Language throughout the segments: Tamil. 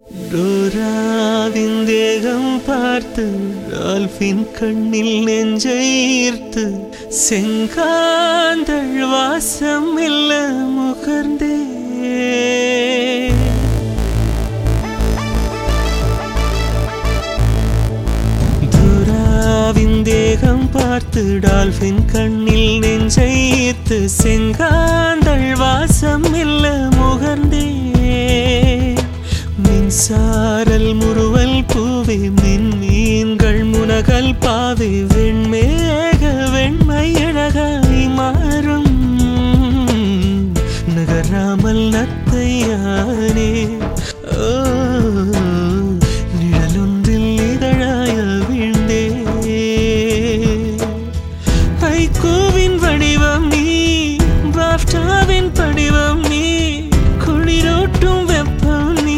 டோராவின் தேகம் பார்த்து டால்பின் கண்ணில் நெஞ்சை ஈர்த்து செங்காந்தள் வாசம் இல்ல முகர்ந்தே டோராவின் தேகம் பார்த்து டால்பின் கண்ணில் நெஞ்சை ஈர்த்து செங்காந்தள் வாசம் இல்ல முகர்ந்தே மின்சாரல் முறுவல் பூவே மின்மீன்கள் முனகல் பாவே வெண்மேக வெண்மை அழகாய் மாறும் நகராமல் நத்தையானே நிழலொன்றில் இதழாய வீழ்ந்தே ஹைக்கூவின் வடிவம் நீ பாப்டாவின் படிவம் நீ குளிரூட்டும் வெப்பம் நீ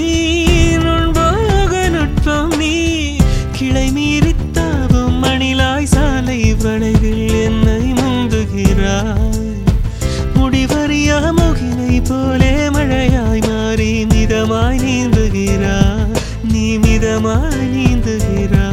கிளை மீறித்தாவும் மணிலாய் சாலை வளைவில் என்னை முந்துகிறாய் முடிவறியா முகிலை போலே மழையாய் மாறி மிதமாய் நீந்துகிறாய் நீ மிதமாய் நீந்துகிறாய்